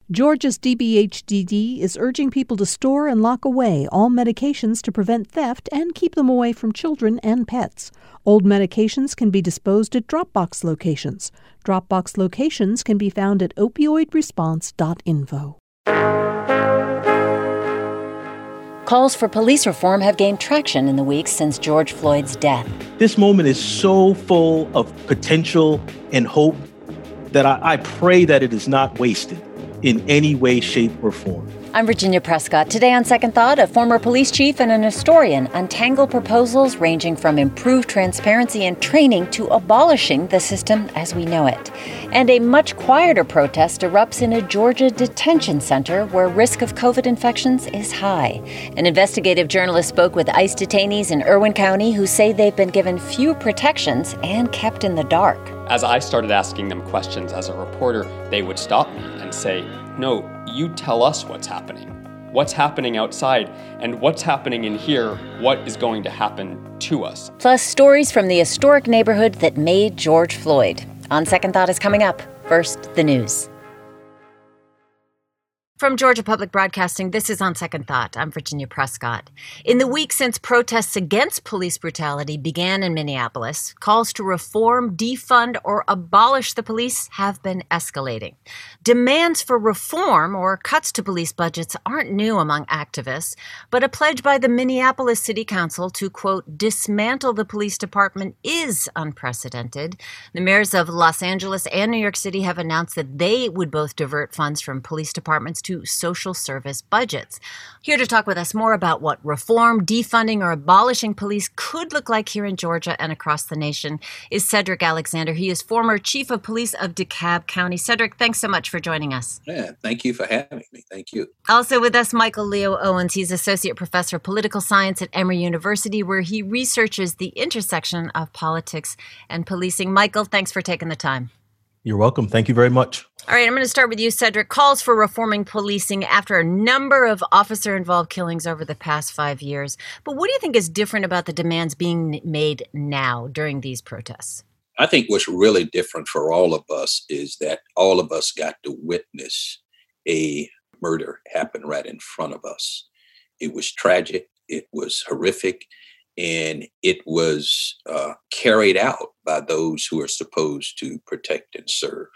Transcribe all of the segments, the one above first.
Georgia's DBHDD is urging people to store and lock away all medications to prevent theft and keep them away from children and pets. Old medications can be disposed at Dropbox locations. Dropbox locations can be found at opioidresponse.info. Calls for police reform have gained traction in the weeks since George Floyd's death. This moment is so full of potential and hope that I pray that it is not wasted in any way, shape, or form. I'm Virginia Prescott. Today on Second Thought, a former police chief and an historian untangle proposals ranging from improved transparency and training to abolishing the system as we know it. And a much quieter protest erupts in a Georgia detention center where risk of COVID infections is high. An investigative journalist spoke with ICE detainees in Irwin County who say they've been given few protections and kept in the dark. As I started asking them questions as a reporter, they would stop me and say, "No, you tell us what's happening. What's happening outside and what's happening in here, what is going to happen to us?" Plus stories from the historic neighborhood that made George Floyd. On Second Thought is coming up. First, the news. From Georgia Public Broadcasting, this is On Second Thought. I'm Virginia Prescott. In the week since protests against police brutality began in Minneapolis, calls to reform, defund, or abolish the police have been escalating. Demands for reform or cuts to police budgets aren't new among activists, but a pledge by the Minneapolis City Council to, quote, dismantle the police department is unprecedented. The mayors of Los Angeles and New York City have announced that they would both divert funds from police departments to social service budgets. Here to talk with us more about what reform, defunding, or abolishing police could look like here in Georgia and across the nation is Cedric Alexander. He is former chief of police of DeKalb County. Cedric, thanks so much for joining us. Yeah, thank you for having me. Thank you. Also with us, Michael Leo Owens. He's associate professor of political science at Emory University, where he researches the intersection of politics and policing. Michael, thanks for taking the time. You're welcome. Thank you very much. All right, I'm going to start with you, Cedric. Calls for reforming policing after a number of officer-involved killings over the past 5 years. But what do you think is different about the demands being made now during these protests? I think what's really different for all of us is that all of us got to witness a murder happen right in front of us. It was tragic. It was horrific. And it was carried out by those who are supposed to protect and serve.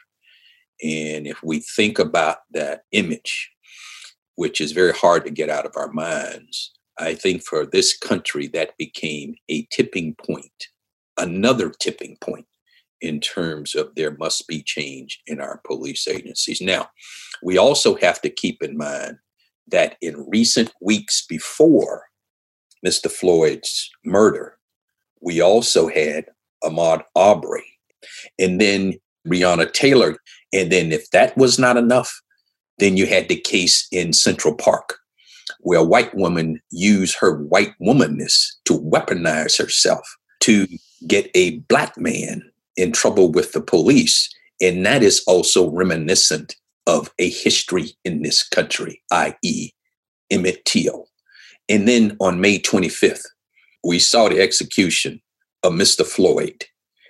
And if we think about that image, which is very hard to get out of our minds, I think for this country that became a tipping point, another tipping point in terms of there must be change in our police agencies. Now, we also have to keep in mind that in recent weeks before Mr. Floyd's murder, we also had Ahmaud Arbery and then Breonna Taylor. And then if that was not enough, then you had the case in Central Park where a white woman used her white womanness to weaponize herself to get a black man in trouble with the police. And that is also reminiscent of a history in this country, i.e. Emmett Till. And then on May 25th, we saw the execution of Mr. Floyd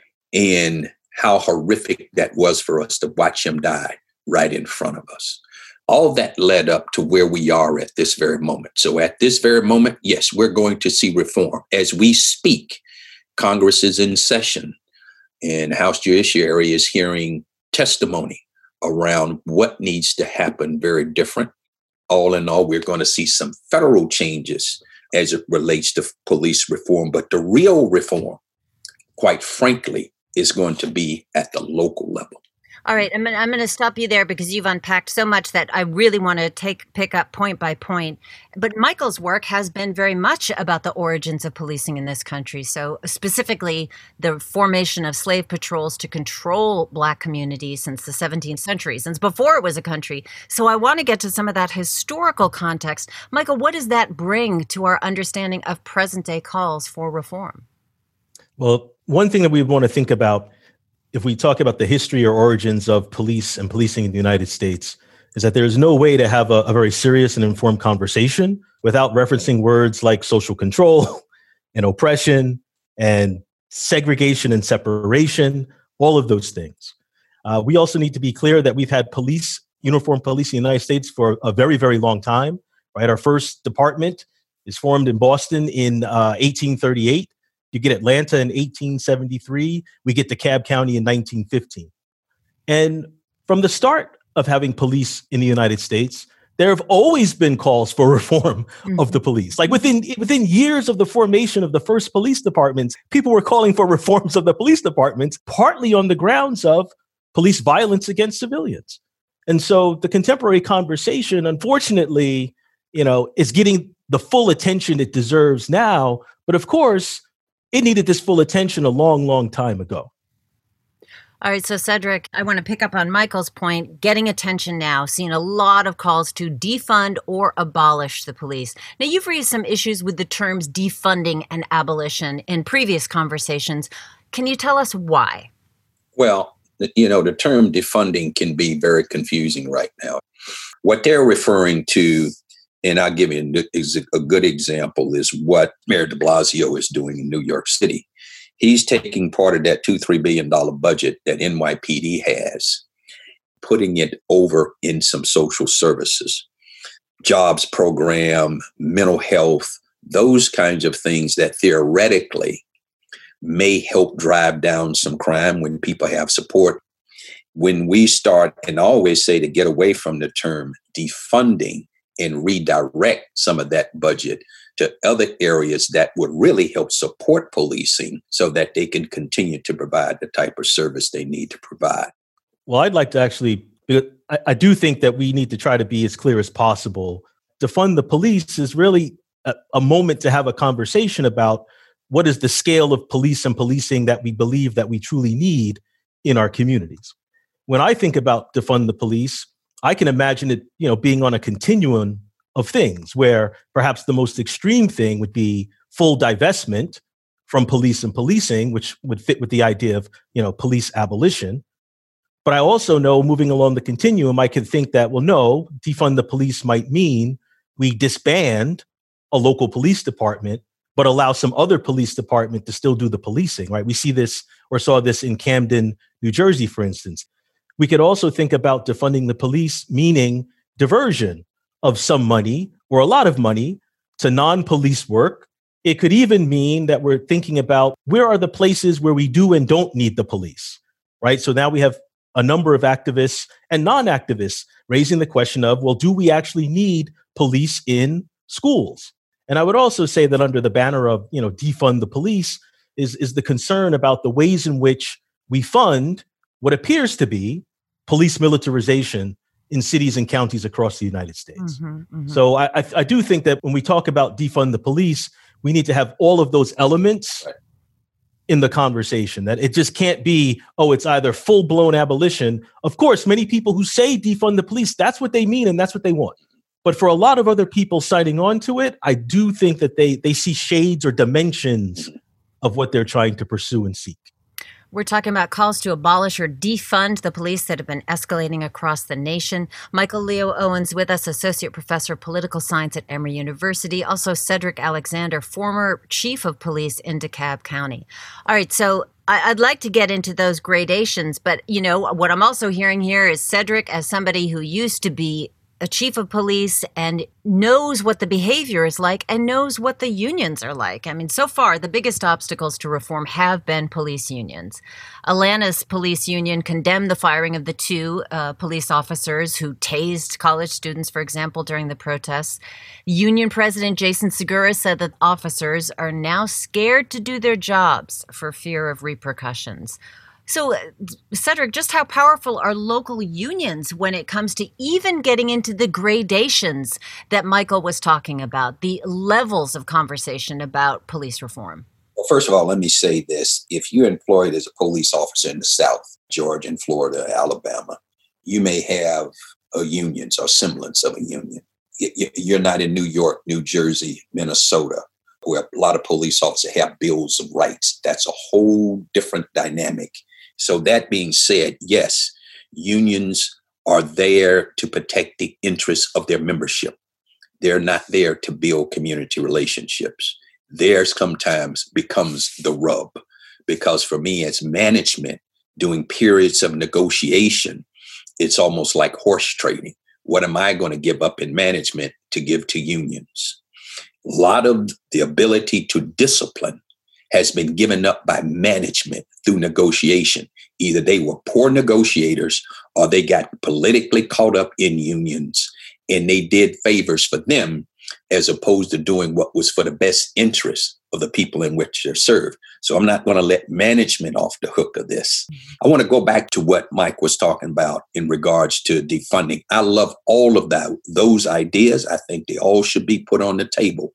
and how horrific that was for us to watch him die right in front of us. All that led up to where we are at this very moment. So at this very moment, yes, we're going to see reform. As we speak, Congress is in session and House Judiciary is hearing testimony around what needs to happen very different. All in all, we're going to see some federal changes as it relates to police reform. But the real reform, quite frankly, is going to be at the local level. All right, I'm going to stop you there because you've unpacked so much that I really want to pick up point by point. But Michael's work has been very much about the origins of policing in this country. So specifically, the formation of slave patrols to control Black communities since the 17th century, since before it was a country. So I want to get to some of that historical context. Michael, what does that bring to our understanding of present-day calls for reform? Well, one thing that we want to think about if we talk about the history or origins of police and policing in the United States, is that there is no way to have a very serious and informed conversation without referencing words like social control and oppression and segregation and separation, all of those things. We also need to be clear that we've had police uniformed police in the United States for a very, very long time, right? Our first department is formed in Boston in 1838. You get Atlanta in 1873. We get DeKalb County in 1915. And from the start of having police in the United States, there have always been calls for reform of the police. Like within years of the formation of the first police departments, people were calling for reforms of the police departments, partly on the grounds of police violence against civilians. And so the contemporary conversation, unfortunately, is getting the full attention it deserves now. But of course, it needed this full attention a long, long time ago. All right. So, Cedric, I want to pick up on Michael's point, getting attention now, seeing a lot of calls to defund or abolish the police. Now, you've raised some issues with the terms defunding and abolition in previous conversations. Can you tell us why? Well, the term defunding can be very confusing right now. What they're referring to, and I'll give you a good example, is what Mayor de Blasio is doing in New York City. He's taking part of that $2-3 billion budget that NYPD has, putting it over in some social services, jobs program, mental health, those kinds of things that theoretically may help drive down some crime when people have support. When we start, and I always say to get away from the term defunding and redirect some of that budget to other areas that would really help support policing so that they can continue to provide the type of service they need to provide. Well, I'd like to actually, I do think that we need to try to be as clear as possible. Defund the police is really a moment to have a conversation about what is the scale of police and policing that we believe that we truly need in our communities. When I think about defund the police, I can imagine it, being on a continuum of things where perhaps the most extreme thing would be full divestment from police and policing, which would fit with the idea of, police abolition. But I also know, moving along the continuum, I could think that, well, no, defund the police might mean we disband a local police department, but allow some other police department to still do the policing, right? We see this or saw this in Camden, New Jersey, for instance. We could also think about defunding the police, meaning diversion of some money or a lot of money to non-police work. It could even mean that we're thinking about where are the places where we do and don't need the police, right? So now we have a number of activists and non-activists raising the question of, well, do we actually need police in schools? And I would also say that under the banner of, defund the police is the concern about the ways in which we fund what appears to be police militarization in cities and counties across the United States. So I do think that when we talk about defund the police, we need to have all of those elements in the conversation, that it just can't be, it's either full-blown abolition. Of course, many people who say defund the police, that's what they mean and that's what they want. But for a lot of other people signing on to it, I do think that they see shades or dimensions of what they're trying to pursue and seek. We're talking about calls to abolish or defund the police that have been escalating across the nation. Michael Leo Owens with us, Associate Professor of Political Science at Emory University. Also, Cedric Alexander, former Chief of Police in DeKalb County. All right, so I'd like to get into those gradations, but, what I'm also hearing here is Cedric, as somebody who used to be a chief of police and knows what the behavior is like and knows what the unions are like. I mean, so far, the biggest obstacles to reform have been police unions. Atlanta's police union condemned the firing of the two police officers who tased college students, for example, during the protests. Union President Jason Segura said that officers are now scared to do their jobs for fear of repercussions. So, Cedric, just how powerful are local unions when it comes to even getting into the gradations that Michael was talking about, the levels of conversation about police reform? Well, first of all, let me say this. If you're employed as a police officer in the South, Georgia and Florida, Alabama, you may have a union or semblance of a union. You're not in New York, New Jersey, Minnesota, where a lot of police officers have bills of rights. That's a whole different dynamic. So that being said, yes, unions are there to protect the interests of their membership. They're not there to build community relationships. Theirs sometimes becomes the rub, because for me as management, doing periods of negotiation it's almost like horse trading. What am I going to give up in management to give to unions? A lot of the ability to discipline has been given up by management through negotiation. Either they were poor negotiators or they got politically caught up in unions and they did favors for them as opposed to doing what was for the best interest of the people in which they're served. So I'm not going to let management off the hook of this. I want to go back to what Mike was talking about in regards to defunding. I love all of those ideas. I think they all should be put on the table.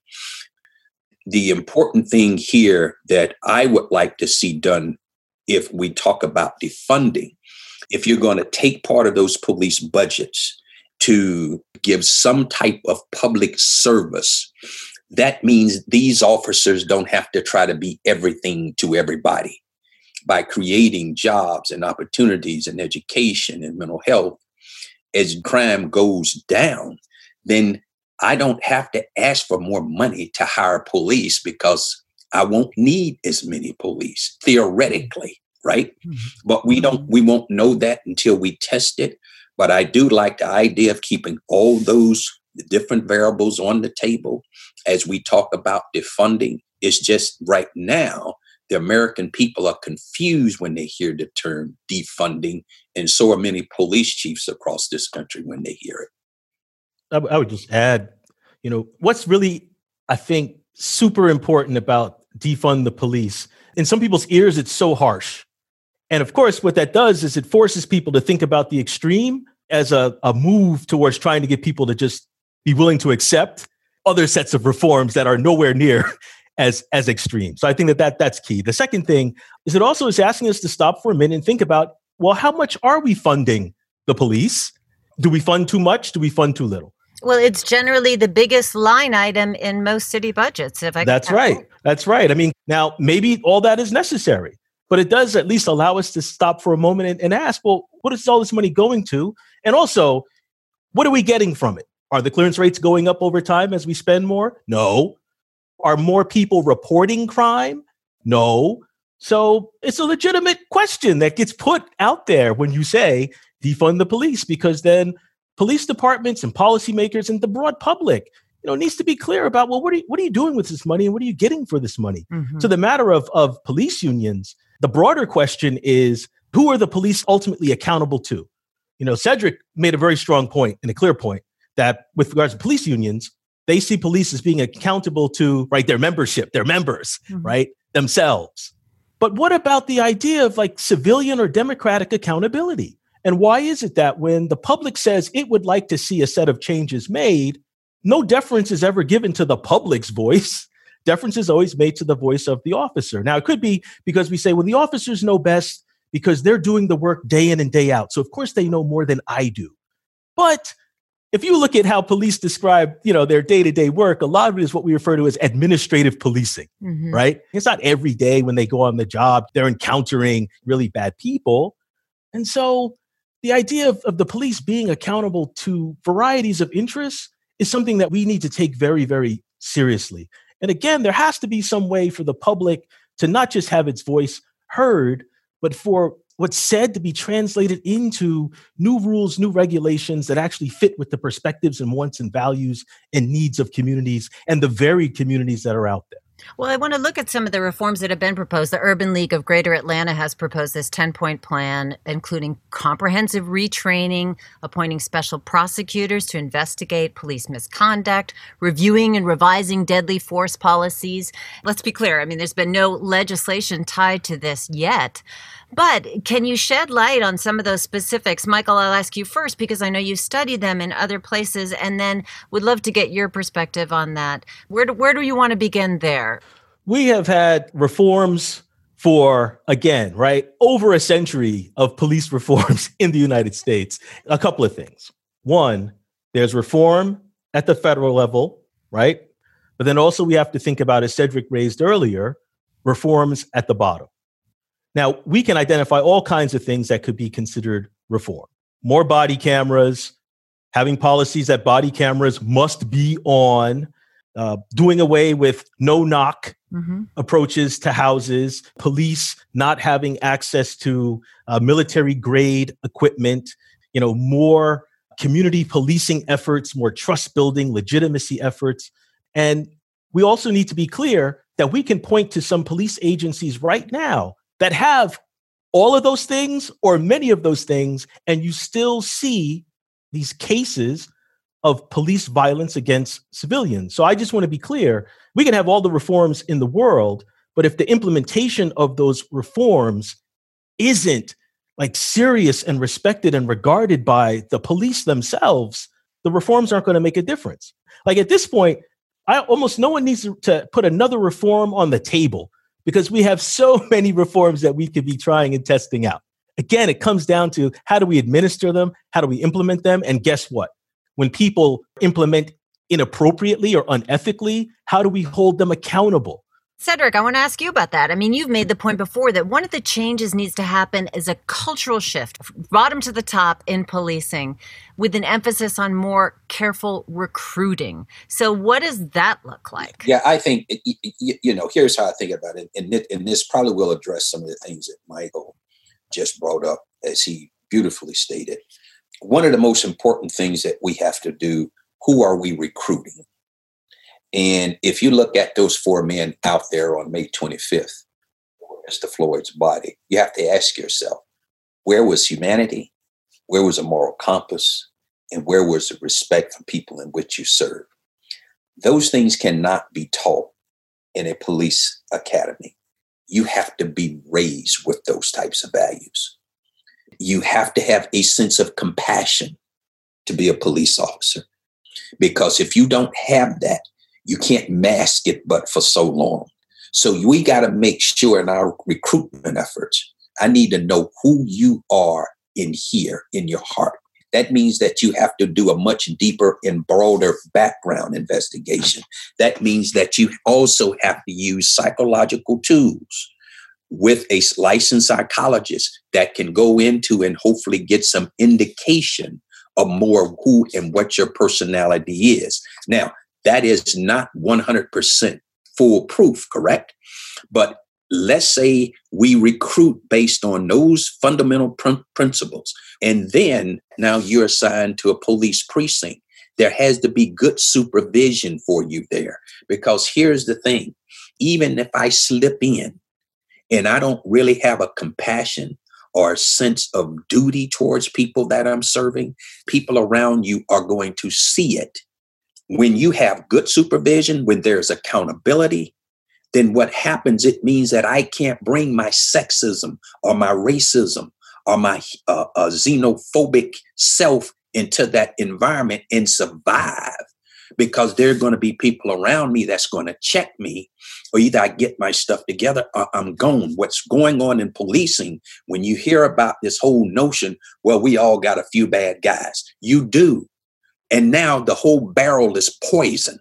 The important thing here that I would like to see done if we talk about defunding, if you're going to take part of those police budgets to give some type of public service, that means these officers don't have to try to be everything to everybody. By creating jobs and opportunities and education and mental health, as crime goes down, then I don't have to ask for more money to hire police because I won't need as many police, theoretically, right? Mm-hmm. But we won't know that until we test it. But I do like the idea of keeping all those different variables on the table as we talk about defunding. It's just right now, the American people are confused when they hear the term defunding, and so are many police chiefs across this country when they hear it. I would just add, what's really, I think, super important about defund the police. In some people's ears, it's so harsh. And of course, what that does is it forces people to think about the extreme as a move towards trying to get people to just be willing to accept other sets of reforms that are nowhere near as extreme. So I think that's key. The second thing is it also is asking us to stop for a minute and think about, well, how much are we funding the police? Do we fund too much? Do we fund too little? Well, it's generally the biggest line item in most city budgets. That's right. That's right. I mean, now maybe all that is necessary, but it does at least allow us to stop for a moment and ask, well, what is all this money going to? And also, what are we getting from it? Are the clearance rates going up over time as we spend more? No. Are more people reporting crime? No. So it's a legitimate question that gets put out there when you say defund the police, because then police departments and policymakers and the broad public, needs to be clear about, well, what are you doing with this money and what are you getting for this money? Mm-hmm. So the matter of police unions, the broader question is, who are the police ultimately accountable to? Cedric made a very strong point and a clear point that with regards to police unions, they see police as being accountable to, right, their membership, their members, mm-hmm. right, themselves. But what about the idea of like civilian or democratic accountability? And why is it that when the public says it would like to see a set of changes made, no deference is ever given to the public's voice? Deference is always made to the voice of the officer. Now, it could be because we say, well, the officers know best because they're doing the work day in and day out. So, of course, they know more than I do. But if you look at how police describe, their day-to-day work, a lot of it is what we refer to as administrative policing, mm-hmm. right? It's not every day when they go on the job, they're encountering really bad people. And so the idea of the police being accountable to varieties of interests is something that we need to take very, very seriously. And again, there has to be some way for the public to not just have its voice heard, but for what's said to be translated into new rules, new regulations that actually fit with the perspectives and wants and values and needs of communities and the varied communities that are out there. Well, I want to look at some of the reforms that have been proposed. The Urban League of Greater Atlanta has proposed this 10-point plan, including comprehensive retraining, appointing special prosecutors to investigate police misconduct, reviewing and revising deadly force policies. Let's be clear. I mean, there's been no legislation tied to this yet. But can you shed light on some of those specifics? Michael, I'll ask you first because I know you studied them in other places, and then would love to get your perspective on that. Where do you want to begin there? We have had reforms for, again, right, over a century of police reforms in the United States. A couple of things. One, there's reform at the federal level, right? But then also we have to think about, as Cedric raised earlier, reforms at the bottom. Now, we can identify all kinds of things that could be considered reform. More body cameras, having policies that body cameras must be on, doing away with no-knock approaches to houses, police not having access to military-grade equipment, more community policing efforts, more trust building, legitimacy efforts. And we also need to be clear that we can point to some police agencies right now that have all of those things or many of those things, and you still see these cases of police violence against civilians. So I just want to be clear, we can have all the reforms in the world, but if the implementation of those reforms isn't like serious and respected and regarded by the police themselves, the reforms aren't going to make a difference. Like at this point, almost no one needs to put another reform on the table because we have so many reforms that we could be trying and testing out. Again, it comes down to how do we administer them? How do we implement them? And guess what? When people implement inappropriately or unethically, how do we hold them accountable? Cedric, I want to ask you about that. I mean, you've made the point before that one of the changes needs to happen is a cultural shift, bottom to the top in policing, with an emphasis on more careful recruiting. So what does that look like? Yeah, I think, here's how I think about it. And this probably will address some of the things that Michael just brought up, as he beautifully stated. One of the most important things that we have to do, who are we recruiting? And if you look at those 4 men out there on May 25th, Mr. Floyd's body, you have to ask yourself, where was humanity? Where was a moral compass? And where was the respect for people in which you serve? Those things cannot be taught in a police academy. You have to be raised with those types of values. You have to have a sense of compassion to be a police officer. Because if you don't have that, you can't mask it but for so long. So we got to make sure in our recruitment efforts, I need to know who you are in here, in your heart. That means that you have to do a much deeper and broader background investigation. That means that you also have to use psychological tools with a licensed psychologist that can go into and hopefully get some indication of more who and what your personality is. Now, that is not 100% foolproof, correct? But let's say we recruit based on those fundamental principles. And then now you're assigned to a police precinct. There has to be good supervision for you there. Because here's the thing, even if I slip in and I don't really have a compassion or a sense of duty towards people that I'm serving, people around you are going to see it. When you have good supervision, when there's accountability, then what happens, it means that I can't bring my sexism or my racism or my xenophobic self into that environment and survive, because there are going to be people around me that's going to check me, or either I get my stuff together or I'm gone. What's going on in policing, when you hear about this whole notion, well, we all got a few bad guys. You do. And now the whole barrel is poisoned,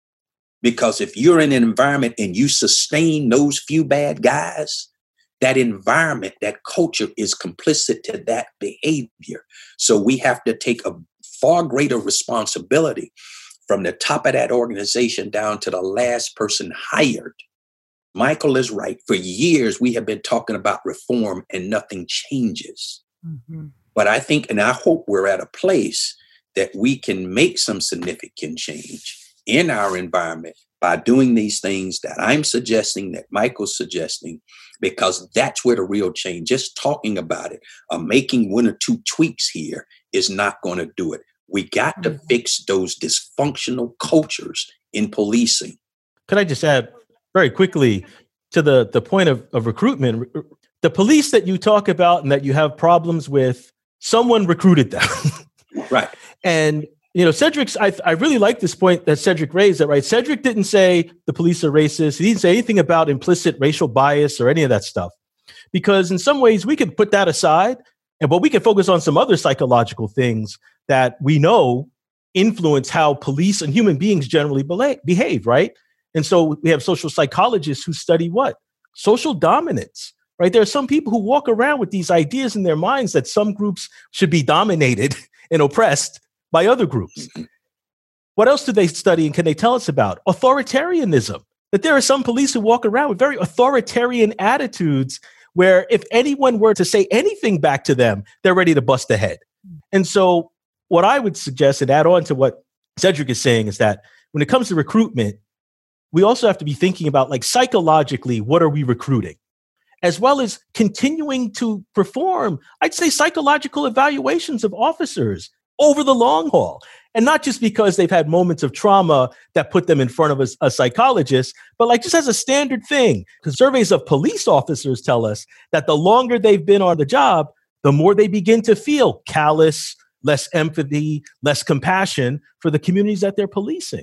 because if you're in an environment and you sustain those few bad guys, that environment, that culture is complicit to that behavior. So we have to take a far greater responsibility from the top of that organization down to the last person hired. Michael is right. For years, we have been talking about reform and nothing changes. Mm-hmm. But I think, and I hope we're at a place that we can make some significant change in our environment by doing these things that I'm suggesting, that Michael's suggesting, because that's where the real change, just talking about it, making 1 or 2 tweaks here is not going to do it. We got to fix those dysfunctional cultures in policing. Could I just add very quickly to the point of recruitment? The police that you talk about and that you have problems with, someone recruited them. Right. And, Cedric's, I really like this point that Cedric raised, that, right? Cedric didn't say the police are racist. He didn't say anything about implicit racial bias or any of that stuff, because in some ways we could put that aside, but we can focus on some other psychological things that we know influence how police and human beings generally behave, right? And so we have social psychologists who study what? Social dominance, right? There are some people who walk around with these ideas in their minds that some groups should be dominated and oppressed by other groups. What else do they study and can they tell us about? Authoritarianism, that there are some police who walk around with very authoritarian attitudes where if anyone were to say anything back to them, they're ready to bust a head. And so what I would suggest and add on to what Cedric is saying is that when it comes to recruitment, we also have to be thinking about, like, psychologically, what are we recruiting? As well as continuing to perform, I'd say, psychological evaluations of officers over the long haul. And not just because they've had moments of trauma that put them in front of a psychologist, but like just as a standard thing. Because surveys of police officers tell us that the longer they've been on the job, the more they begin to feel callous, less empathy, less compassion for the communities that they're policing.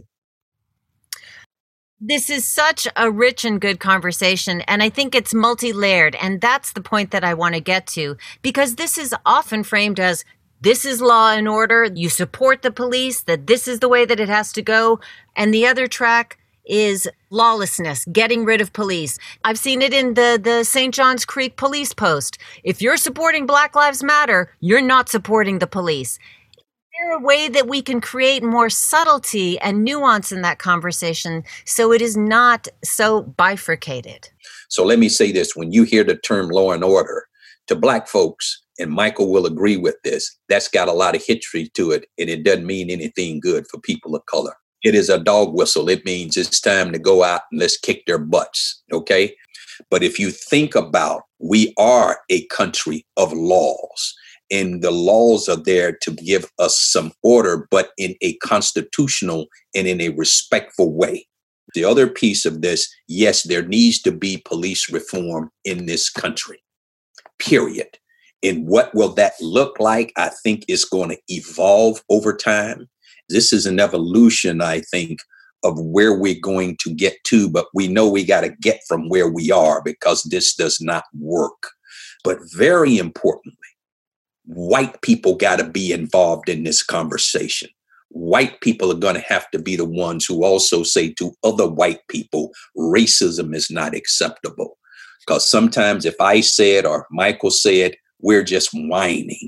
This is such a rich and good conversation, and I think it's multi-layered, and that's the point that I want to get to, because this is often framed as, this is law and order, you support the police, that this is the way that it has to go, and the other track is lawlessness, getting rid of police. I've seen it in the St. John's Creek Police Post. If you're supporting Black Lives Matter, you're not supporting the police. Is there a way that we can create more subtlety and nuance in that conversation so it is not so bifurcated? So let me say this. When you hear the term law and order, to Black folks, and Michael will agree with this, that's got a lot of history to it, and it doesn't mean anything good for people of color. It is a dog whistle. It means it's time to go out and let's kick their butts, okay? But if you think about, we are a country of laws, and the laws are there to give us some order, but in a constitutional and in a respectful way. The other piece of this, yes, there needs to be police reform in this country, period. And what will that look like? I think it's going to evolve over time. This is an evolution, I think, of where we're going to get to, but we know we got to get from where we are because this does not work. But very importantly, white people got to be involved in this conversation. White people are going to have to be the ones who also say to other white people, racism is not acceptable. Because sometimes if I say it or Michael said, we're just whining,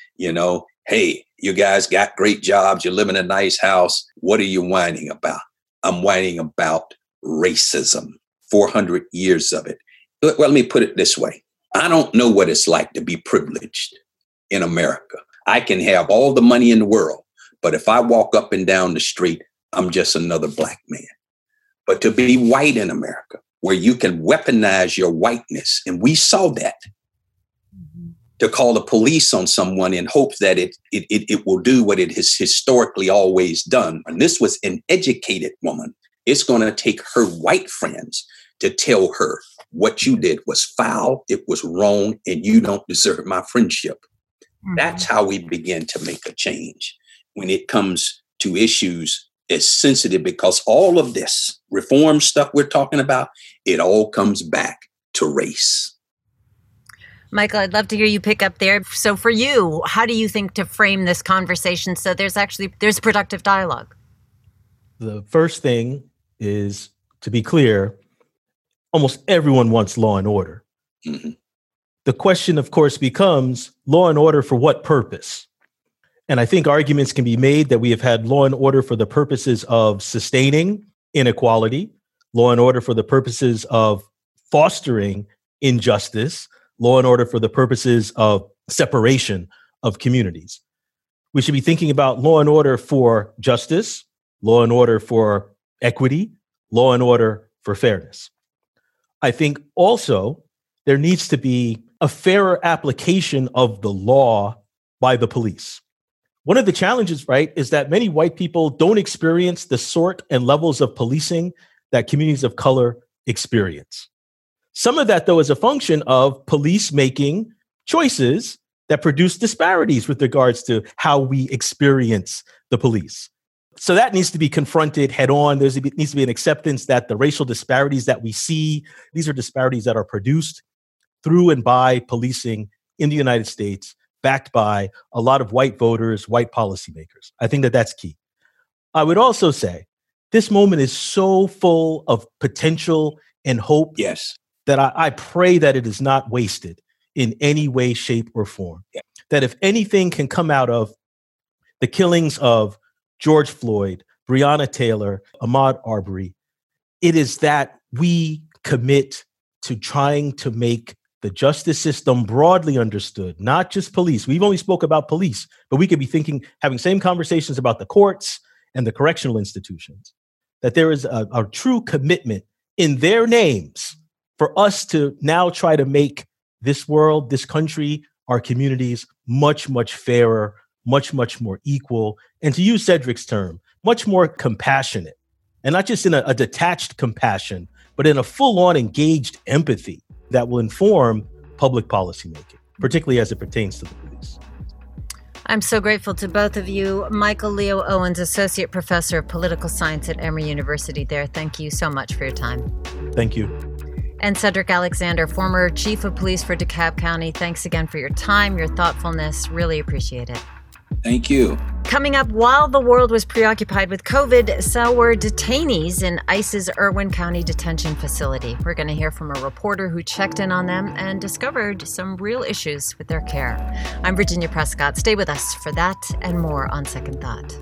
hey, you guys got great jobs. You live in a nice house. What are you whining about? I'm whining about racism, 400 years of it. Well, let me put it this way. I don't know what it's like to be privileged in America. I can have all the money in the world, but if I walk up and down the street, I'm just another Black man. But to be white in America, where you can weaponize your whiteness, and we saw that, to call the police on someone in hopes that it will do what it has historically always done. And this was an educated woman. It's going to take her white friends to tell her what you did was foul, it was wrong, and you don't deserve my friendship. Mm-hmm. That's how we begin to make a change when it comes to issues as sensitive, because all of this reform stuff we're talking about, it all comes back to race. Michael, I'd love to hear you pick up there. So for you, how do you think to frame this conversation so there's productive dialogue? The first thing is, to be clear, almost everyone wants law and order. Mm-hmm. The question, of course, becomes law and order for what purpose? And I think arguments can be made that we have had law and order for the purposes of sustaining inequality, law and order for the purposes of fostering injustice, law and order for the purposes of separation of communities. We should be thinking about law and order for justice, law and order for equity, law and order for fairness. I think also there needs to be a fairer application of the law by the police. One of the challenges, right, is that many white people don't experience the sort and levels of policing that communities of color experience. Some of that, though, is a function of police making choices that produce disparities with regards to how we experience the police. So that needs to be confronted head on. There needs to be an acceptance that the racial disparities that we see, these are disparities that are produced through and by policing in the United States, backed by a lot of white voters, white policymakers. I think that that's key. I would also say this moment is so full of potential and hope. Yes. That I pray that it is not wasted in any way, shape, or form. Yeah. That if anything can come out of the killings of George Floyd, Breonna Taylor, Ahmaud Arbery, it is that we commit to trying to make the justice system broadly understood, not just police. We've only spoke about police, but we could be having same conversations about the courts and the correctional institutions, that there is a true commitment in their names for us to now try to make this world, this country, our communities much, much fairer, much, much more equal, and to use Cedric's term, much more compassionate, and not just in a detached compassion, but in a full-on engaged empathy that will inform public policymaking, particularly as it pertains to the police. I'm so grateful to both of you. Michael Leo Owens, Associate Professor of Political Science at Emory University there. Thank you so much for your time. Thank you. And Cedric Alexander, former Chief of Police for DeKalb County. Thanks again for your time, your thoughtfulness. Really appreciate it. Thank you. Coming up, while the world was preoccupied with COVID, so were detainees in ICE's Irwin County Detention Facility. We're going to hear from a reporter who checked in on them and discovered some real issues with their care. I'm Virginia Prescott. Stay with us for that and more on Second Thought.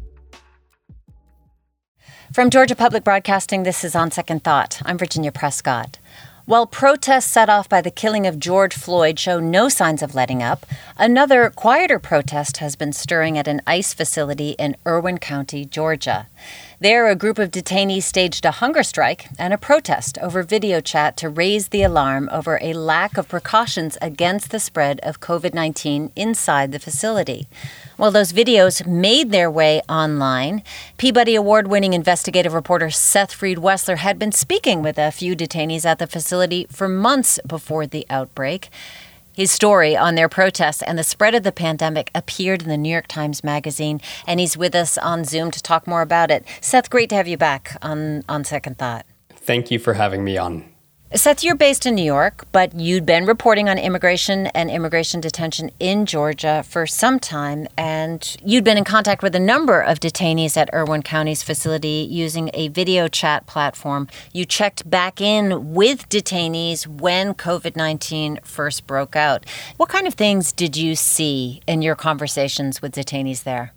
From Georgia Public Broadcasting, this is On Second Thought. I'm Virginia Prescott. While protests set off by the killing of George Floyd show no signs of letting up, another quieter protest has been stirring at an ICE facility in Irwin County, Georgia. There, a group of detainees staged a hunger strike and a protest over video chat to raise the alarm over a lack of precautions against the spread of COVID-19 inside the facility. Well, those videos made their way online. Peabody Award-winning investigative reporter Seth Freed-Wessler had been speaking with a few detainees at the facility for months before the outbreak. His story on their protests and the spread of the pandemic appeared in the New York Times Magazine, and he's with us on Zoom to talk more about it. Seth, great to have you back on Second Thought. Thank you for having me on. Seth, you're based in New York, but you'd been reporting on immigration and immigration detention in Georgia for some time, and you'd been in contact with a number of detainees at Irwin County's facility using a video chat platform. You checked back in with detainees when COVID-19 first broke out. What kind of things did you see in your conversations with detainees there?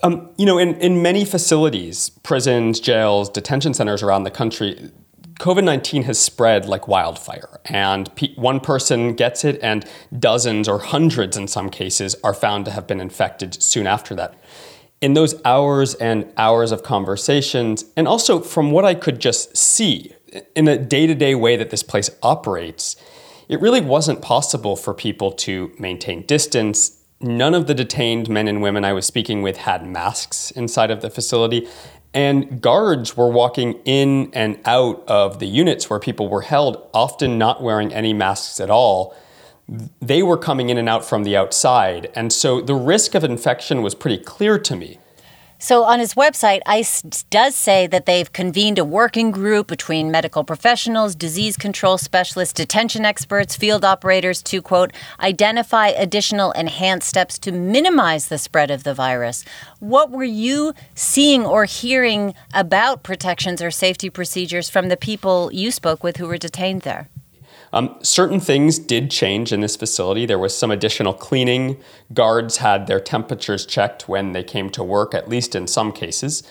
In many facilities, prisons, jails, detention centers around the country, COVID-19 has spread like wildfire, and one person gets it, and dozens or hundreds in some cases are found to have been infected soon after that. In those hours and hours of conversations, and also from what I could just see in a day-to-day way that this place operates, it really wasn't possible for people to maintain distance. None of the detained men and women I was speaking with had masks inside of the facility. And guards were walking in and out of the units where people were held, often not wearing any masks at all. They were coming in and out from the outside. And so the risk of infection was pretty clear to me. So on its website, ICE does say that they've convened a working group between medical professionals, disease control specialists, detention experts, field operators to, quote, identify additional enhanced steps to minimize the spread of the virus. What were you seeing or hearing about protections or safety procedures from the people you spoke with who were detained there? Certain things did change in this facility. There was some additional cleaning. Guards had their temperatures checked when they came to work, at least in some cases.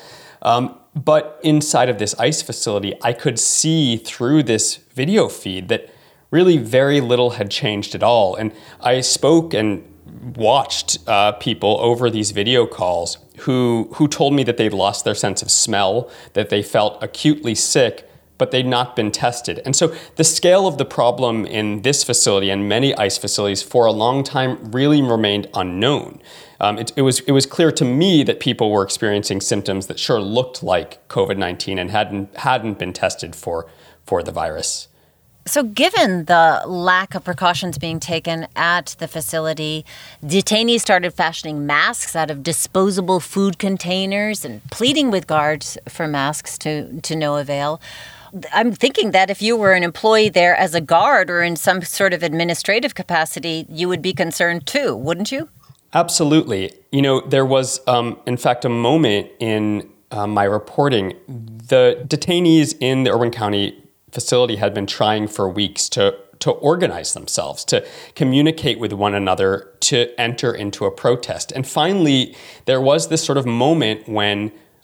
But inside of this ICE facility, I could see through this video feed that really very little had changed at all. And I spoke and watched people over these video calls who told me that they'd lost their sense of smell, that they felt acutely sick, but they'd not been tested. And so the scale of the problem in this facility and many ICE facilities for a long time really remained unknown. It was clear to me that people were experiencing symptoms that sure looked like COVID-19 and hadn't been tested for the virus. So given the lack of precautions being taken at the facility, detainees started fashioning masks out of disposable food containers and pleading with guards for masks to no avail. I'm thinking that if you were an employee there as a guard or in some sort of administrative capacity, you would be concerned too, wouldn't you? Absolutely. There was, in fact, a moment in my reporting. The detainees in the Irwin County facility had been trying for weeks to organize themselves, to communicate with one another, to enter into a protest. And finally, there was this sort of moment when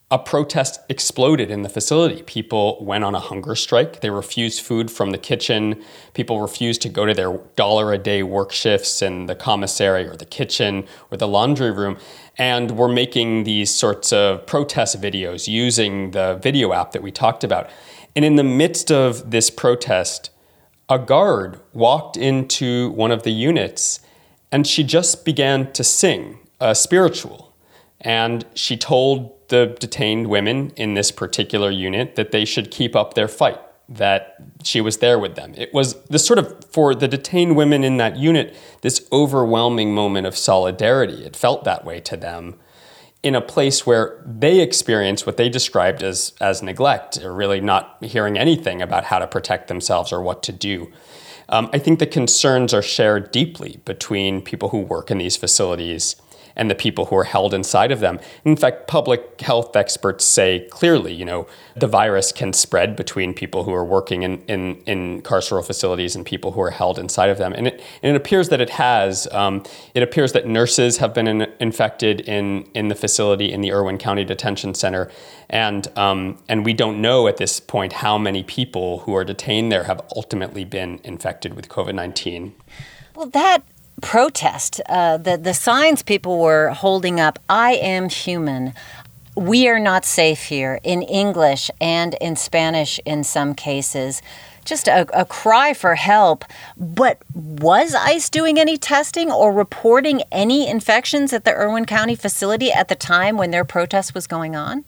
a protest exploded in the facility. People went on a hunger strike. They refused food from the kitchen. People refused to go to their $1-a-day work shifts in the commissary or the kitchen or the laundry room, and were making these sorts of protest videos using the video app that we talked about. And in the midst of this protest, a guard walked into one of the units and she just began to sing a spiritual. And she told the detained women in this particular unit that they should keep up their fight, that she was there with them. It was this sort of, for the detained women in that unit, this overwhelming moment of solidarity. It felt that way to them in a place where they experienced what they described as neglect, or really not hearing anything about how to protect themselves or what to do. I think the concerns are shared deeply between people who work in these facilities and the people who are held inside of them. In fact, public health experts say clearly, the virus can spread between people who are working in carceral facilities and people who are held inside of them. And it appears that it has. It appears that nurses have been infected in the facility in the Irwin County Detention Center. And we don't know at this point how many people who are detained there have ultimately been infected with COVID-19. Well, that protest, the signs people were holding up, "I am human," "We are not safe here," in English and in Spanish in some cases, just a cry for help. But was ICE doing any testing or reporting any infections at the Irwin County facility at the time when their protest was going on?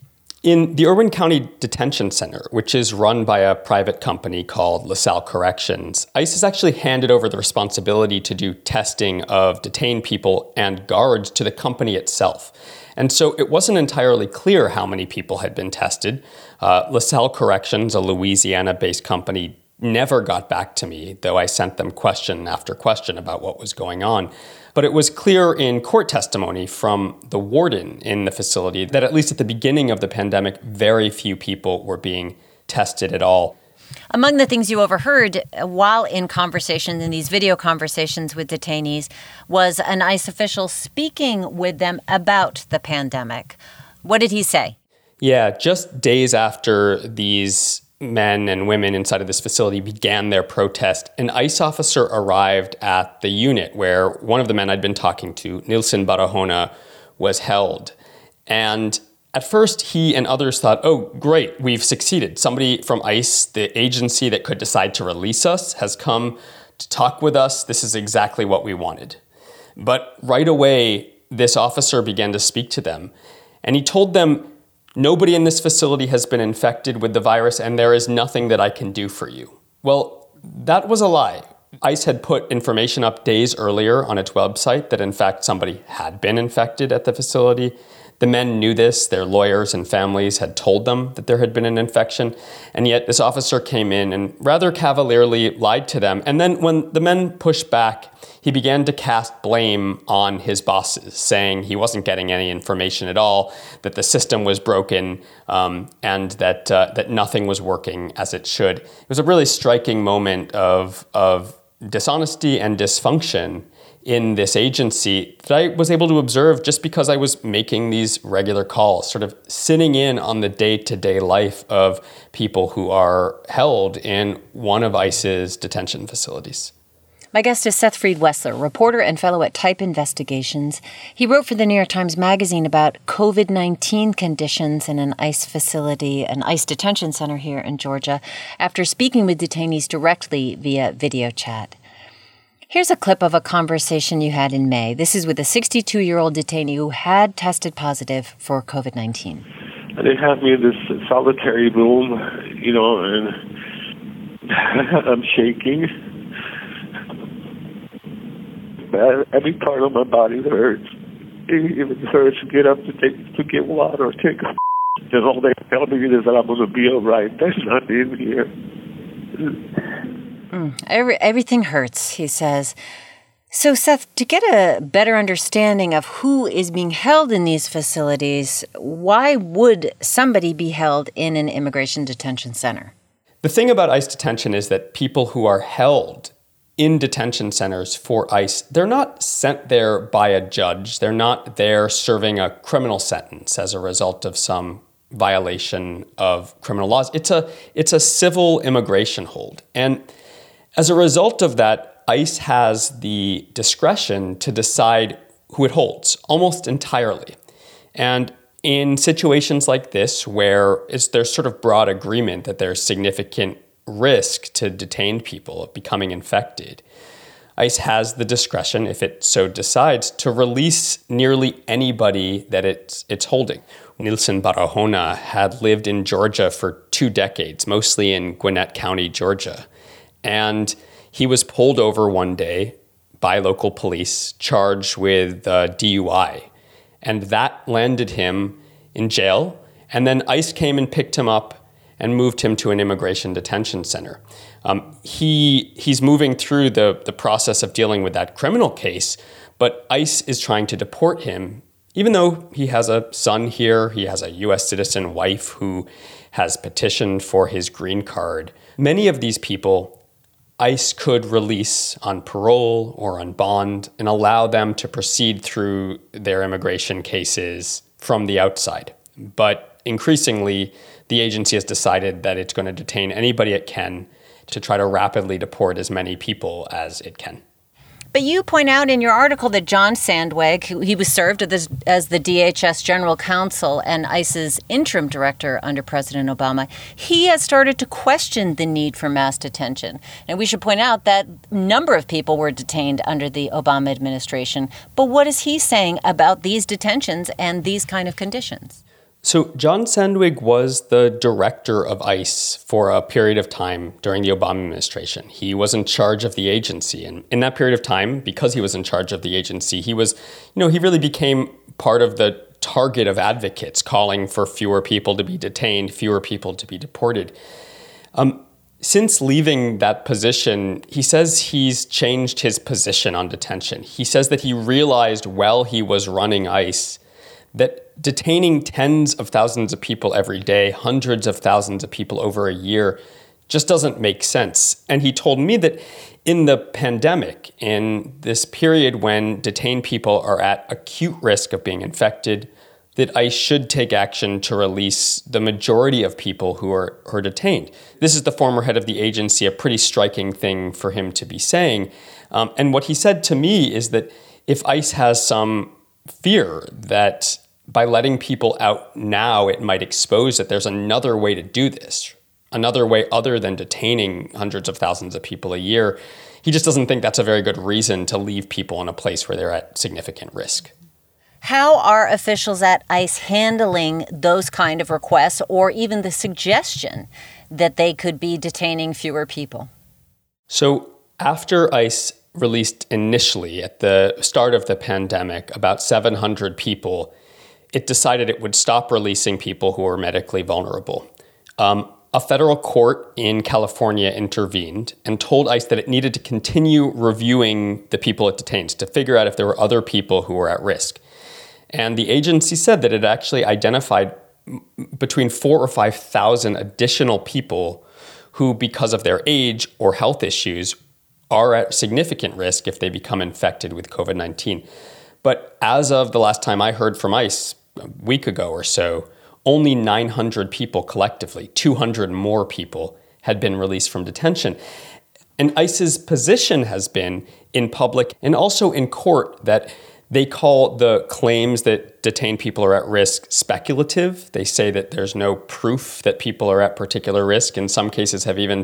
In the Irwin County Detention Center, which is run by a private company called LaSalle Corrections, ICE has actually handed over the responsibility to do testing of detained people and guards to the company itself. And so it wasn't entirely clear how many people had been tested. LaSalle Corrections, a Louisiana-based company, never got back to me, though I sent them question after question about what was going on. But it was clear in court testimony from the warden in the facility that at least at the beginning of the pandemic, very few people were being tested at all. Among the things you overheard while in conversations, in these video conversations with detainees, was an ICE official speaking with them about the pandemic. What did he say? Yeah, just days after these men and women inside of this facility began their protest, an ICE officer arrived at the unit where one of the men I'd been talking to, Nilson Barahona, was held. And at first, he and others thought, oh, great, we've succeeded. Somebody from ICE, the agency that could decide to release us, has come to talk with us. This is exactly what we wanted. But right away, this officer began to speak to them. And he told them, nobody in this facility has been infected with the virus, and there is nothing that I can do for you. Well, that was a lie. ICE had put information up days earlier on its website that, in fact, somebody had been infected at the facility. The men knew this. Their lawyers and families had told them that there had been an infection. And yet this officer came in and rather cavalierly lied to them. And then when the men pushed back, he began to cast blame on his bosses, saying he wasn't getting any information at all, that the system was broken, and that nothing was working as it should. It was a really striking moment of dishonesty and dysfunction in this agency that I was able to observe just because I was making these regular calls, sort of sitting in on the day-to-day life of people who are held in one of ICE's detention facilities. My guest is Seth Freed-Wessler, reporter and fellow at Type Investigations. He wrote for the New York Times Magazine about COVID-19 conditions in an ICE facility, an ICE detention center here in Georgia, after speaking with detainees directly via video chat. Here's a clip of a conversation you had in May. This is with a 62-year-old detainee who had tested positive for COVID-19. They have me in this solitary room, and I'm shaking. Every part of my body hurts. It even hurts to get up to get water or take a and all they tell me is that I'm going to be all right. That's not in here. Everything hurts, he says. So, Seth, to get a better understanding of who is being held in these facilities, why would somebody be held in an immigration detention center? The thing about ICE detention is that people who are held in detention centers for ICE, they're not sent there by a judge. They're not there serving a criminal sentence as a result of some violation of criminal laws. It's a civil immigration hold. And as a result of that, ICE has the discretion to decide who it holds almost entirely. And in situations like this, where there's sort of broad agreement that there's significant risk to detained people of becoming infected, ICE has the discretion, if it so decides, to release nearly anybody that it's holding. Nilson Barahona had lived in Georgia for 2 decades, mostly in Gwinnett County, Georgia. And he was pulled over one day by local police, charged with DUI. And that landed him in jail. And then ICE came and picked him up and moved him to an immigration detention center. He's moving through the process of dealing with that criminal case, but ICE is trying to deport him, even though he has a son here, he has a U.S. citizen wife who has petitioned for his green card. Many of these people, ICE could release on parole or on bond and allow them to proceed through their immigration cases from the outside. But increasingly, the agency has decided that it's going to detain anybody it can to try to rapidly deport as many people as it can. But you point out in your article that John Sandweg, he was served as the DHS General Counsel and ICE's interim director under President Obama, he has started to question the need for mass detention. And we should point out that a number of people were detained under the Obama administration. But what is he saying about these detentions and these kind of conditions? So John Sandweg was the director of ICE for a period of time during the Obama administration. He was in charge of the agency. And in that period of time, because he was in charge of the agency, he really became part of the target of advocates calling for fewer people to be detained, fewer people to be deported. Since leaving that position, he says he's changed his position on detention. He says that he realized while he was running ICE that detaining tens of thousands of people every day, hundreds of thousands of people over a year, just doesn't make sense. And he told me that in the pandemic, in this period when detained people are at acute risk of being infected, that ICE should take action to release the majority of people who are detained. This is the former head of the agency, a pretty striking thing for him to be saying. And what he said to me is that if ICE has some fear that by letting people out now, it might expose that there's another way to do this, another way other than detaining hundreds of thousands of people a year. He just doesn't think that's a very good reason to leave people in a place where they're at significant risk. How are officials at ICE handling those kind of requests or even the suggestion that they could be detaining fewer people? So after ICE released initially at the start of the pandemic about 700 people, it decided it would stop releasing people who were medically vulnerable. A federal court in California intervened and told ICE that it needed to continue reviewing the people it detained to figure out if there were other people who were at risk. And the agency said that it actually identified between 4,000 or 5,000 additional people who, because of their age or health issues, are at significant risk if they become infected with COVID-19. But as of the last time I heard from ICE, a week ago or so, only 900 people collectively, 200 more people, had been released from detention. And ICE's position has been in public and also in court that they call the claims that detained people are at risk speculative. They say that there's no proof that people are at particular risk. In some cases have even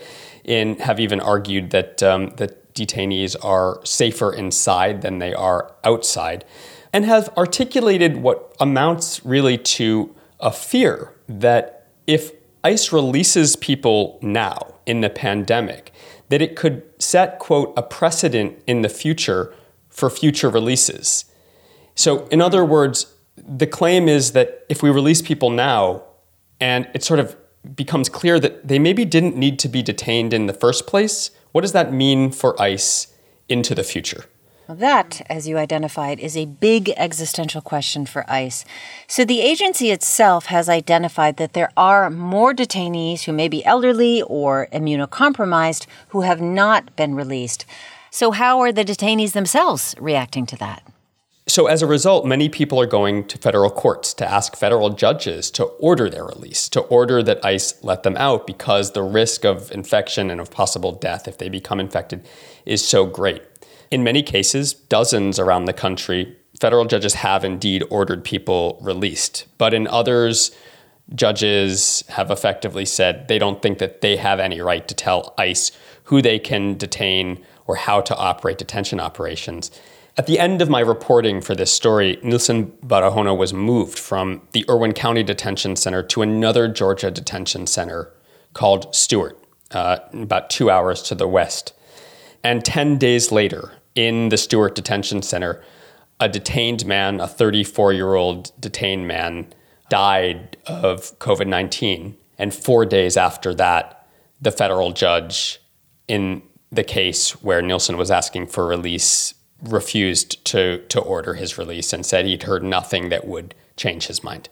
argued that that detainees are safer inside than they are outside, and have articulated what amounts really to a fear that if ICE releases people now in the pandemic, that it could set, quote, a precedent in the future for future releases. So in other words, the claim is that if we release people now and it sort of becomes clear that they maybe didn't need to be detained in the first place, what does that mean for ICE into the future? Well, that, as you identified, is a big existential question for ICE. So the agency itself has identified that there are more detainees who may be elderly or immunocompromised who have not been released. So how are the detainees themselves reacting to that? So as a result, many people are going to federal courts to ask federal judges to order their release, to order that ICE let them out because the risk of infection and of possible death if they become infected is so great. In many cases, dozens around the country, federal judges have indeed ordered people released. But in others, judges have effectively said they don't think that they have any right to tell ICE who they can detain or how to operate detention operations. At the end of my reporting for this story, Nilsen Barahona was moved from the Irwin County Detention Center to another Georgia detention center called Stewart, about 2 hours to the west. And 10 days later, in the Stewart Detention Center, a detained man, a 34-year-old detained man, died of COVID-19. And 4 days after that, the federal judge in the case where Nilsen was asking for release refused to order his release and said he'd heard nothing that would change his mind.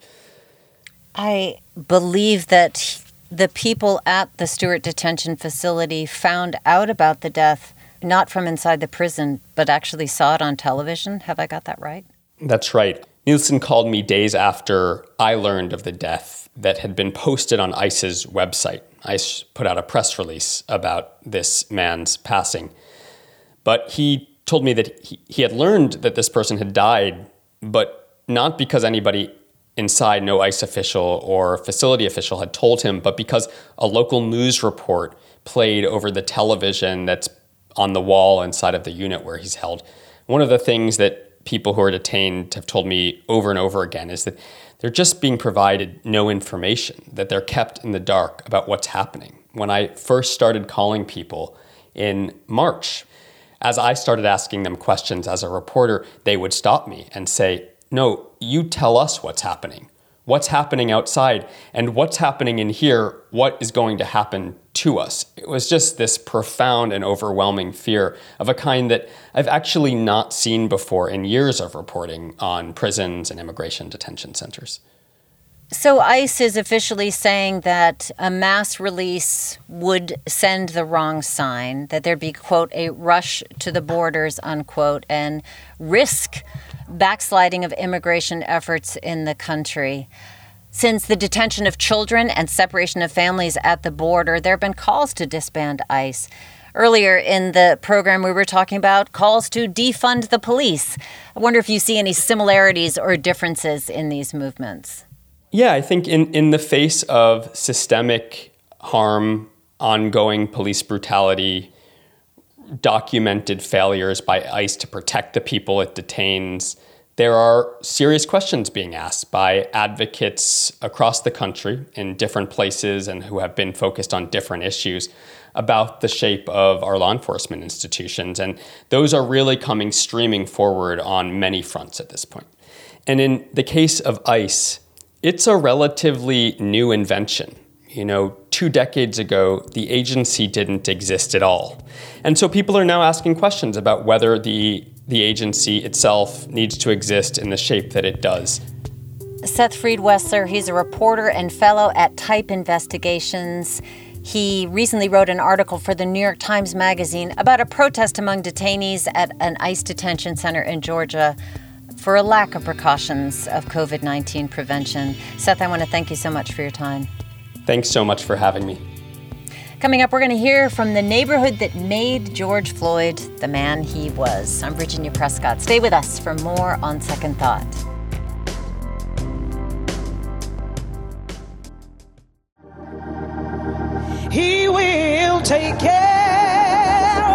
I believe that the people at the Stewart Detention Facility found out about the death not from inside the prison, but actually saw it on television. Have I got that right? That's right. Nilsen called me days after I learned of the death that had been posted on ICE's website. ICE put out a press release about this man's passing. But he told me that he had learned that this person had died, but not because anybody inside, no ICE official or facility official had told him, but because a local news report played over the television that's on the wall inside of the unit where he's held. One of the things that people who are detained have told me over and over again is that they're just being provided no information, that they're kept in the dark about what's happening. When I first started calling people in March, as I started asking them questions as a reporter, they would stop me and say, "No, you tell us what's happening. What's happening outside and what's happening in here, what is going to happen to us?" It was just this profound and overwhelming fear of a kind that I've actually not seen before in years of reporting on prisons and immigration detention centers. So ICE is officially saying that a mass release would send the wrong sign, that there'd be, quote, a rush to the borders, unquote, and risk backsliding of immigration efforts in the country. Since the detention of children and separation of families at the border, there have been calls to disband ICE. Earlier in the program, we were talking about calls to defund the police. I wonder if you see any similarities or differences in these movements. Yeah, I think in the face of systemic harm, ongoing police brutality, documented failures by ICE to protect the people it detains, there are serious questions being asked by advocates across the country in different places and who have been focused on different issues about the shape of our law enforcement institutions. And those are really coming streaming forward on many fronts at this point. And in the case of ICE, it's a relatively new invention. 2 decades ago, the agency didn't exist at all. And so people are now asking questions about whether the agency itself needs to exist in the shape that it does. Seth Fried-Wessler, he's a reporter and fellow at Type Investigations. He recently wrote an article for the New York Times Magazine about a protest among detainees at an ICE detention center in Georgia for a lack of precautions of COVID-19 prevention. Seth, I want to thank you so much for your time. Thanks so much for having me. Coming up, we're going to hear from the neighborhood that made George Floyd the man he was. I'm Virginia Prescott. Stay with us for more on Second Thought. He will take care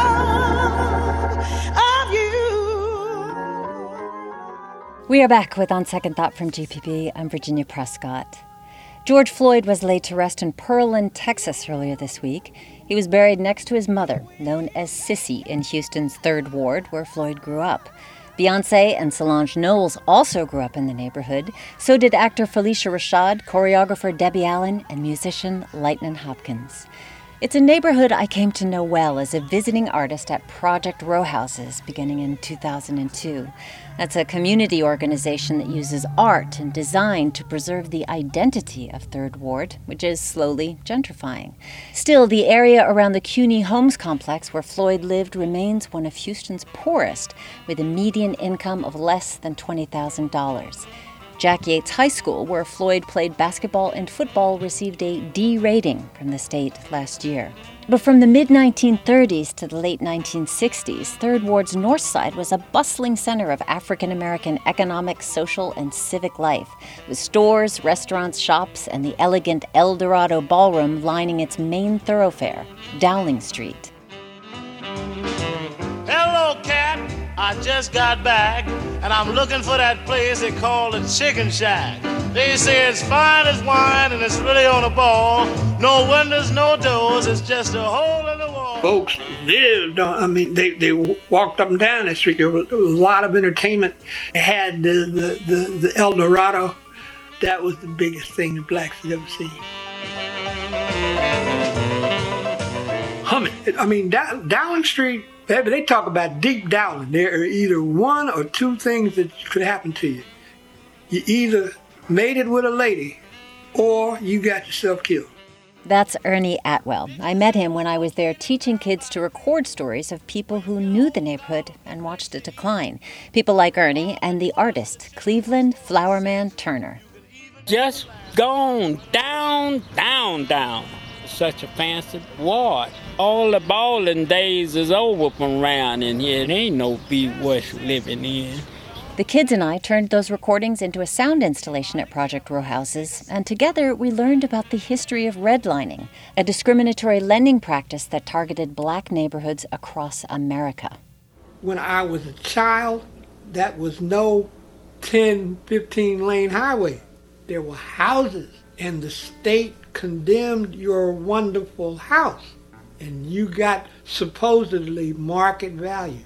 of you. We are back with On Second Thought from GPB. I'm Virginia Prescott. George Floyd was laid to rest in Pearland, Texas earlier this week. He was buried next to his mother, known as Sissy, in Houston's 3rd Ward, where Floyd grew up. Beyoncé and Solange Knowles also grew up in the neighborhood. So did actor Phylicia Rashad, choreographer Debbie Allen, and musician Lightnin' Hopkins. It's a neighborhood I came to know well as a visiting artist at Project Row Houses beginning in 2002. That's a community organization that uses art and design to preserve the identity of Third Ward, which is slowly gentrifying. Still, the area around the CUNY Homes complex where Floyd lived remains one of Houston's poorest, with a median income of less than $20,000. Jack Yates High School, where Floyd played basketball and football, received a D rating from the state last year. But from the mid-1930s to the late 1960s, Third Ward's north side was a bustling center of African-American economic, social, and civic life, with stores, restaurants, shops, and the elegant El Dorado Ballroom lining its main thoroughfare, Dowling Street. Hello, cat. I just got back, and I'm looking for that place they call the Chicken Shack. They say it's fine as wine, and it's really on a ball. No windows, no doors, it's just a hole in the wall. Folks lived, they walked up and down the street. There was a lot of entertainment. They had the El Dorado. That was the biggest thing the blacks had ever seen. Humming. Dowling Street, they talk about deep Dowling. There are either one or two things that could happen to you. You either made it with a lady or you got yourself killed. That's Ernie Atwell. I met him when I was there teaching kids to record stories of people who knew the neighborhood and watched it decline. People like Ernie and the artist, Cleveland Flowerman Turner. Just gone down, down, down. Such a fancy ward. All the balling days is over from around in here. There ain't no be worth living in. The kids and I turned those recordings into a sound installation at Project Row Houses, and together we learned about the history of redlining, a discriminatory lending practice that targeted black neighborhoods across America. When I was a child, that was no 10, 15-lane highway. There were houses, and the state condemned your wonderful house, and you got supposedly market value.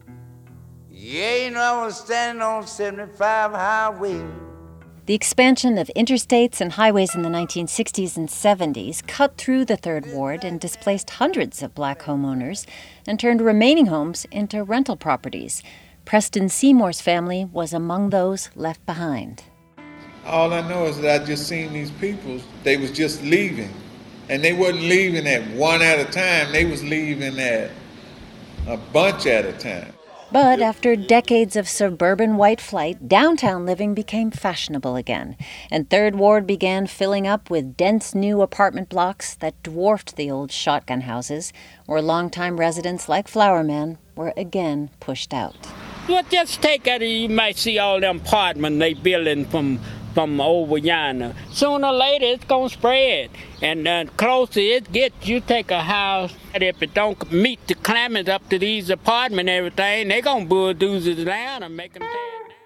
Yeah, I was standing on 75 highway. The expansion of interstates and highways in the 1960s and 70s cut through the Third Ward and displaced hundreds of black homeowners and turned remaining homes into rental properties. Preston Seymour's family was among those left behind. All I know is that I just seen these people, they was just leaving. And they wasn't leaving at one at a time, they was leaving at a bunch at a time. But after decades of suburban white flight, downtown living became fashionable again, and Third Ward began filling up with dense new apartment blocks that dwarfed the old shotgun houses, where longtime residents like Flowerman were again pushed out. Well, just take it, you might see all them apartments they building from over yonder. Sooner or later, it's going to spread. And the closer it gets, you take a house, and if it don't meet the climate up to these apartments and everything, they're going to bulldoze it down and make them tear it down.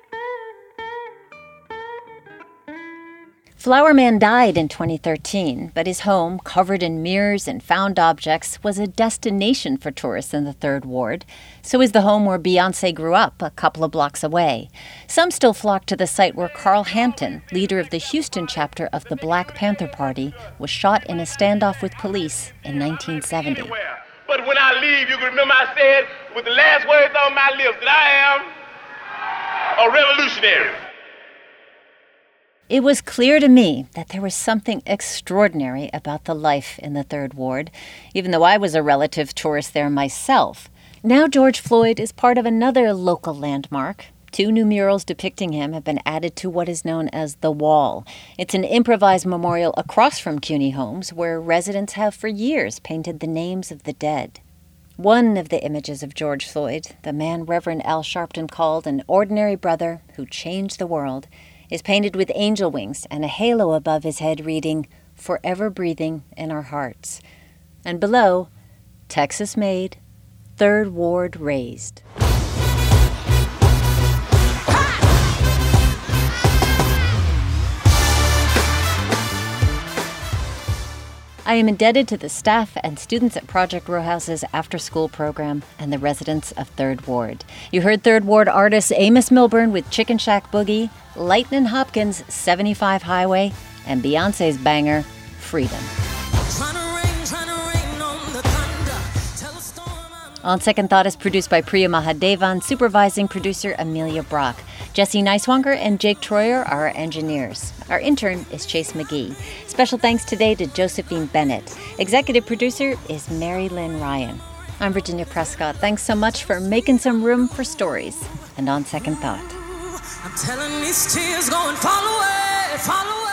Flowerman died in 2013, but his home, covered in mirrors and found objects, was a destination for tourists in the Third Ward. So is the home where Beyoncé grew up, a couple of blocks away. Some still flock to the site where Carl Hampton, leader of the Houston chapter of the Black Panther Party, was shot in a standoff with police in 1970. But when I leave, you can remember I said with the last words on my lips that I am a revolutionary. It was clear to me that there was something extraordinary about the life in the Third Ward, even though I was a relative tourist there myself. Now George Floyd is part of another local landmark. 2 new murals depicting him have been added to what is known as The Wall. It's an improvised memorial across from CUNY Homes where residents have for years painted the names of the dead. One of the images of George Floyd, the man Reverend Al Sharpton called an ordinary brother who changed the world, is painted with angel wings and a halo above his head reading, "Forever breathing in our hearts." And below, Texas made, Third Ward raised. I am indebted to the staff and students at Project Row Houses' after-school program and the residents of Third Ward. You heard Third Ward artists Amos Milburn with Chicken Shack Boogie, Lightnin' Hopkins' 75 Highway, and Beyoncé's banger, Freedom. Tryna ring On Second Thought is produced by Priya Mahadevan, supervising producer Amelia Brock. Jesse Neiswanger and Jake Troyer are our engineers. Our intern is Chase McGee. Special thanks today to Josephine Bennett. Executive producer is Mary Lynn Ryan. I'm Virginia Prescott. Thanks so much for making some room for stories. And On Second Thought. I'm telling these tears going fall away, fall away.